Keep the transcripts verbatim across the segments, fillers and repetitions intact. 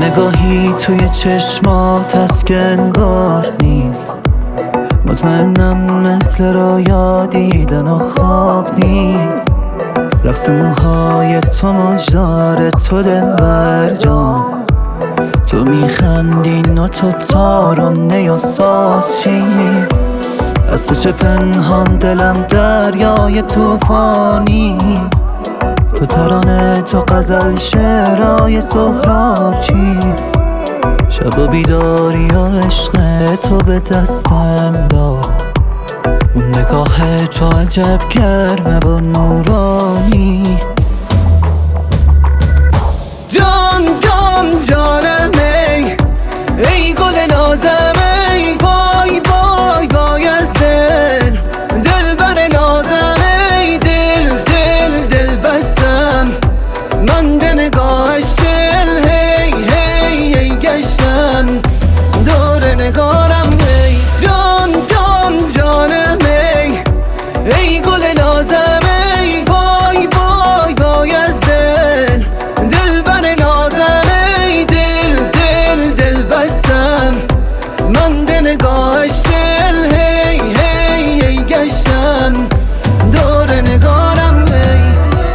نگاهی توی چشمات هست که انگار نیست. مطمئنم مثل رویا دیدن و خواب نیست. رقص موهای تو مجدار تو دلبر جان، تو میخندی و تو تارانه و ساز چی؟ از تو چه پنهان دلم دریای توفانیست. تو ترانه تو غزل شعرهای سهراب چیست؟ شب و بیداری و عشق تو به دستم داد. اون نگاه تو عجب گرمه و نورانی. جان جان جانم ای ای گل نازم ای وای وای وای از دل دل بر نازم ای دل دل دل بستم من به نگاهش دل هی هی هی گشتم دور نگارم ای جان جان جانم ای ای گل نازم ای وای وای وای از دل دل بر نازم ای دل دل دل بستم من به نگاهش دل هی هی هی گشتم دور نگارم ای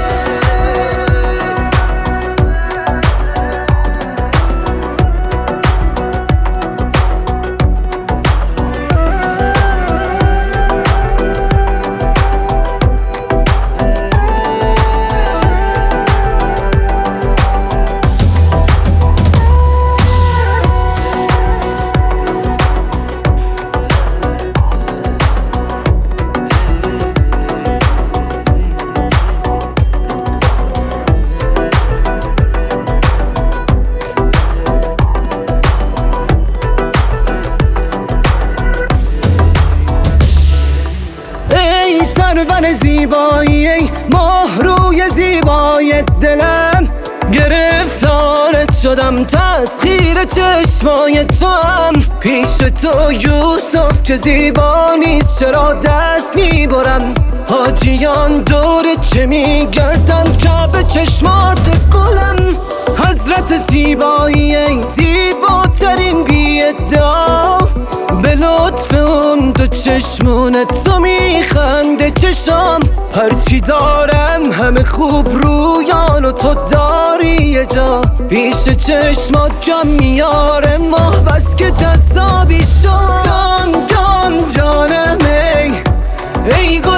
سرور زیبایی ای ماه روی زیبای دلم، گرفتارت شدم تسخیر چشمای تو هم. پیش تو یوسف که زیبا نیست چرا دست میبرم؟ حاجیان دور چه میگردن که به چشمات گلم. حضرت زیبایی ای زیباترین بی ادعا، به لطف اون دو چشمون تو میخنده چشام. هرچی دارم همه خوب رویان و تو داری یه جا. پیش چشمات کم میاره ماه بس که جذابی شد. جان جان جانم ای ای